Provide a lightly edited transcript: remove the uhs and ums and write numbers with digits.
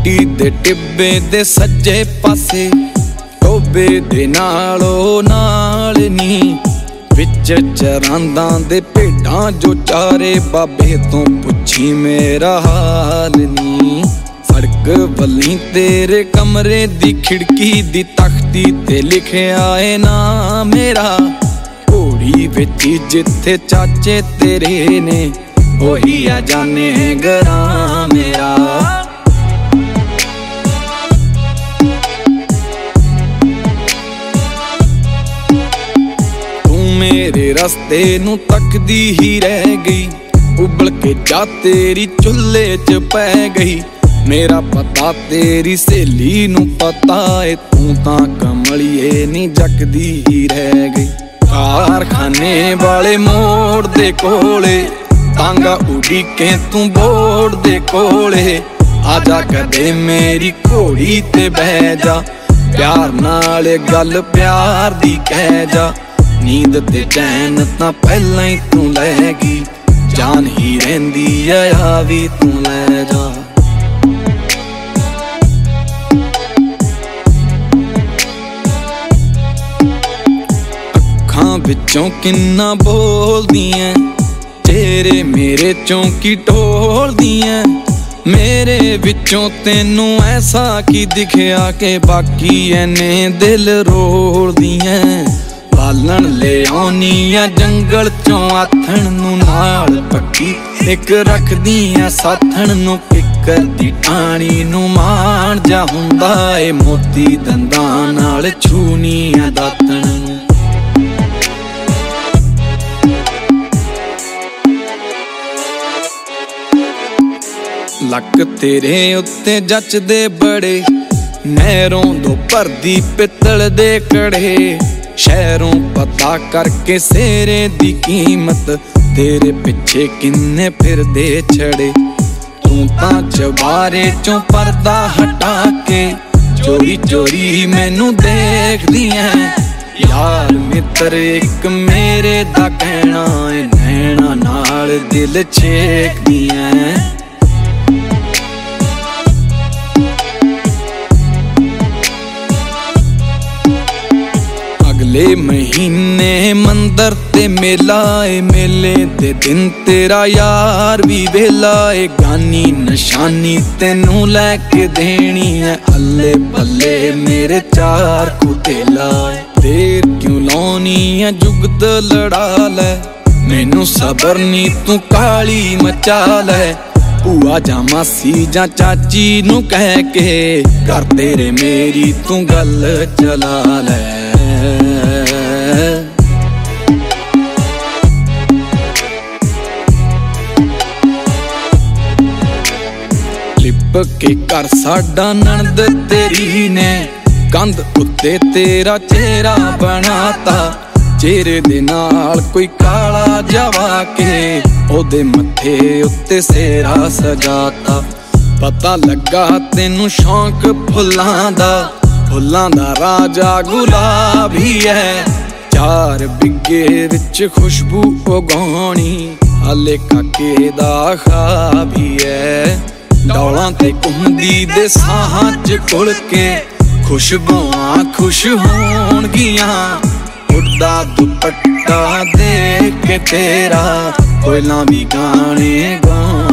टूटी दे टिब्बे दे सज्जे पासे टोबे दे नालों नाल नी विच चरांदा दे भेडां जो चारे बाबे तो पुछी मेरा हाल नी। सड़क वली तेरे कमरे दी खिड़की दी तख्ती ते लिखिया है ना मेरा। घोड़ी विच जिथे चाचे तेरे ने ओही आ जाने गरा मेरा। मेरे रस्ते नू तकदी ही रह गई उबल के जा तेरी चुल्हे च पै गई। मेरा पता तेरी सहेली नू पता है तू तां कमलिए नी जकदी ही रह गई। कारखाने वाले मोड़ दे कोले तांगा उड़ीके तू बोड़ दे कोले आजा कदे मेरी घोड़ी ते बह जा। प्यार नाल गल प्यार दी कह जा। नींद ते चैन तां पहला ही तू लै गई जान ही रहिंदी आ भी तू लै जा। अखां विचों किन्ना बोलदियां चेहरे मेरे चौंकी टोलदियां। मेरे विचों तेनू ऐसा की दिखिया के बाकी एने दिल रोलदियां। पालन ले आउनी आ जंगल चों आथण नू नाल पक्की एक रखदी आ साथण नू किकर दी टाणी नू मान जा हुंदा ए मोती दंदां नाल छूनी आ दातण नू। लक तेरे उत्ते जचदे बड़े नहरों दो भरदी पित्तल दे कड़े। शहरों पता करके सेरे दी कीमत तेरे पिछे किन्ने फिरदे छड़े। तू तां चबारे चों पर्दा हटा के चोरी चोरी मैनू देखदी है। यार मित्र एक मेरे दा कहना है नैना नाल दिल छेकदी है। अगले महीने मंदर ते मेला ए मेले दे दिन तेरा यार भी वेला ए। गानी निशानी तेनू लैके देनी है अल्ले पल्ले मेरे चार कुतेला। देर क्यों लाउनी है जुगत लड़ा लै मैनू सबर नी तू काली मचा लै। भूआ जा मासी जा चाची नू कह के कर तेरे मेरी तू गल चला लै। लिप के कर साडा नंद तेरी ने कंध उत्ते तेरा चेहरा बनाता। चेहरे दे नाल कोई काला जावा के ओदे मथे उत्ते सेरा सजाता। पता लगा तेनू शौक फुल्लां दा फुल्लां दा राजा गुलाब ही है। चार बिगे विच खुशबू उगाउणी हाले काके दा ख्वाब ही है। डौलां ते घुमदी दे साहां च घुल के खुशबुआं खुश होणगियां। उड़दा दुपट्टा देख के तेरा कोयलां भी गाने गाउण